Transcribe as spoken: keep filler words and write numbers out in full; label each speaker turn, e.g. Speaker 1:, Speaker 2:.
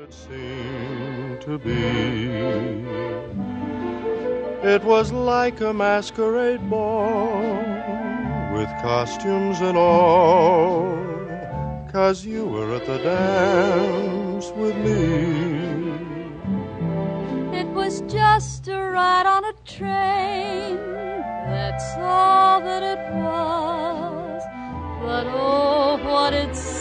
Speaker 1: it seemed to be. It was like a masquerade ball with costumes and all, 'cause you were at the dance with me.
Speaker 2: It was just a ride on a train, that's all that it was. But oh, what it